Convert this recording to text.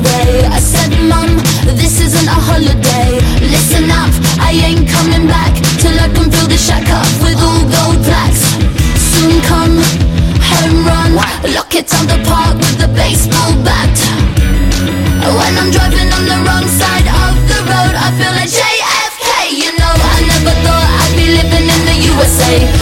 day. I said, Mum, this isn't a holiday. Listen up, I ain't coming back till I can fill the shack up with all gold plaques. Soon come, home run, lock it on the park with the baseball bat. When I'm driving on the wrong side of the road, I feel like JFK. You know, I never thought I'd be living in the USA.